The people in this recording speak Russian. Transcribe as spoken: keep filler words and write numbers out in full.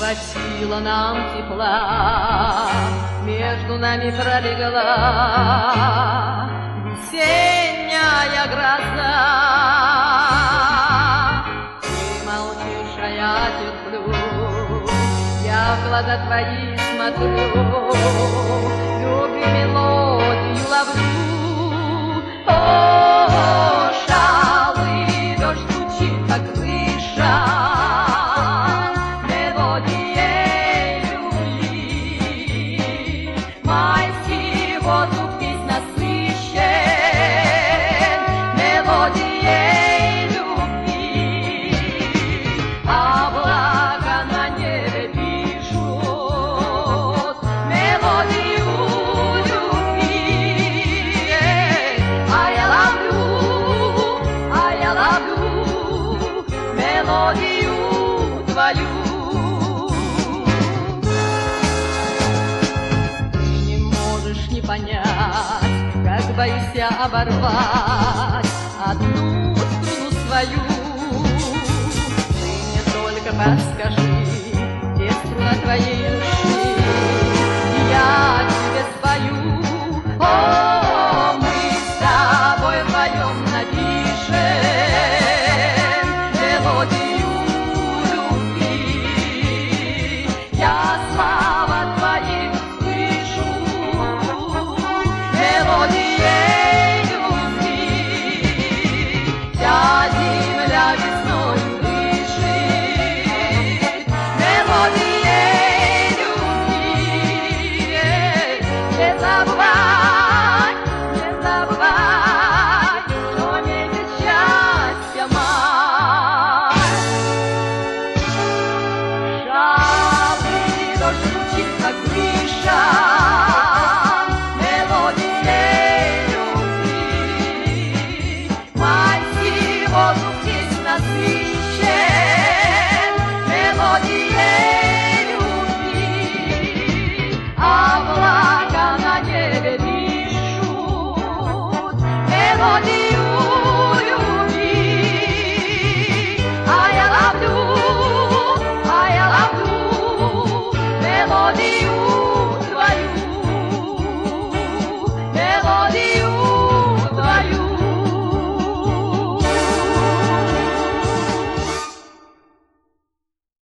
хватило нам тепла, между нами пролегла весенняя гроза. Ты молчишь, а я терплю, я в глаза твои смотрю, любви мелодию ловлю. О, шалый дождь стучит, как крыша, твою. Ты не можешь не понять, как боюсь я оборвать одну струну свою. Ты мне только подскажи, где струна твоя.